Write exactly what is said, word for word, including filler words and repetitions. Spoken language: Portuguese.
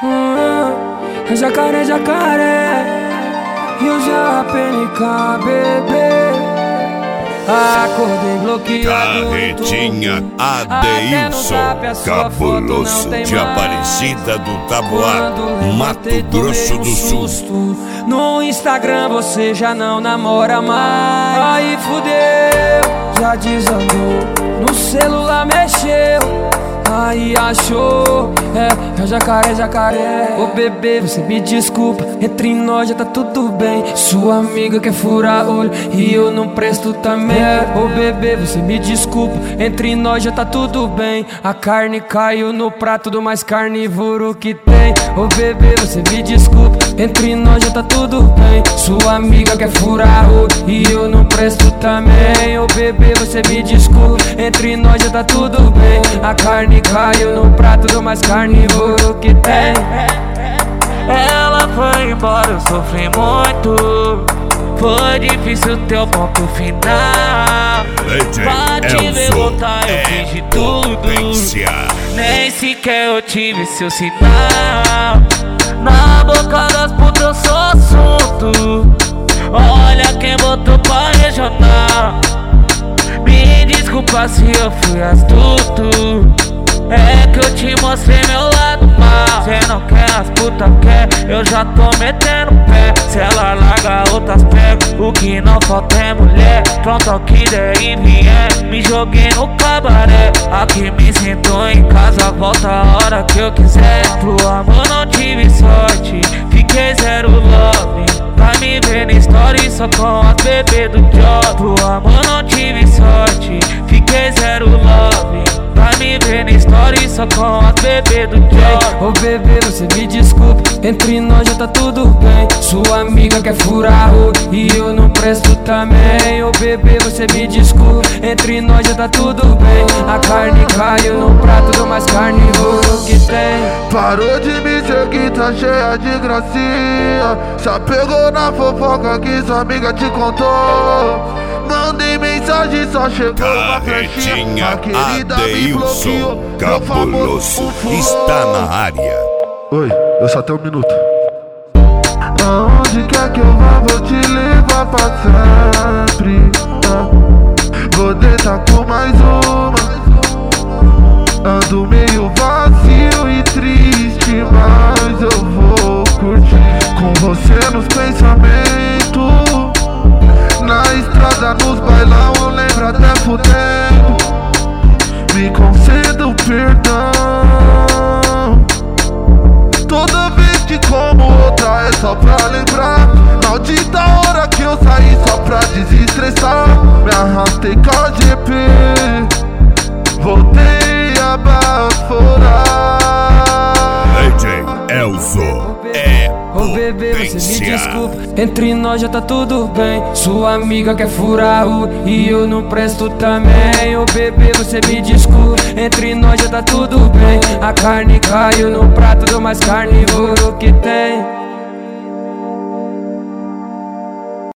Hum, é jacaré, jacaré. E o J P N K, bebê. Acordei bloqueado. Carretinha Adeilson, cabuloso de Aparecida do Taboá, Mato Grosso do Sul. No Instagram você já não namora mais. Aí fudeu, já desandou. No celular mexeu, aí achou, é, é jacaré, jacaré. Ô bebê, você me desculpa, entre nós já tá tudo bem. Sua amiga quer furar olho e eu não presto também. Ô bebê, você me desculpa, entre nós já tá tudo bem. A carne caiu no prato do mais carnívoro que tem. Ô bebê, você me desculpa, entre nós já tá tudo bem. Sua amiga quer furar olho e eu não presto também. Ô bebê, você me desculpa, entre nós já tá tudo bem. A carne caiu no prato do mais carnívoro que tem. Ela foi embora, eu sofri muito. Foi difícil teu ponto final. Pra te ver voltar eu fiz de tudo. Nem sequer eu tive seu sinal. Na boca das putas eu sou assunto. Olha quem botou pra regional. Me desculpa se eu fui astuto. É que eu te mostrei meu lado mal. Cê não quer, as puta quer, eu já tô metendo pé. Se ela larga, outras pego. O que não falta é mulher. Pronto ao que der e vier. Me joguei no cabaré. Aqui me sinto em casa, volta a hora que eu quiser. Pro amor não tive sorte, fiquei zero love. Pra me ver na story só com as bebês do job. Pro amor não tive sorte, fiquei zero love. Pra me ver na story só com as bebês do job. Ô bebê, você me desculpa, entre nós já tá tudo bem. Sua amiga quer furar o e eu não presto também. Ô bebê, você me desculpa, entre nós já tá tudo bem. A carne caiu no prato do mais carnívoro que tem. Parou de me seguir, tá cheia de gracinha. Já pegou na fofoca que sua amiga te contou. Mandei mensagem, só chegou uma flechinha. A querida me bloqueou, cabuloso está na área. Oi, eu só tenho um minuto. Aonde quer que eu vá, vou te levar pra sempre. Vou deitar com mais uma. Ando meio vazio e triste, mas eu vou curtir com você nos pensamentos. Na estrada, nos bailão, eu lembro até fudendo. Me conceda o perdão. Toda vez que como outra é só pra lembrar. Maldita hora que eu saí só pra desestressar. Me arrastei com a G P, voltei a baforar. D J Elzo é Ô bebê, você me desculpa, entre nós já tá tudo bem. Sua amiga quer furar o e eu não presto também. Ô bebê, você me desculpa, entre nós já tá tudo bem. A carne caiu no prato do mais carnívoro que tem.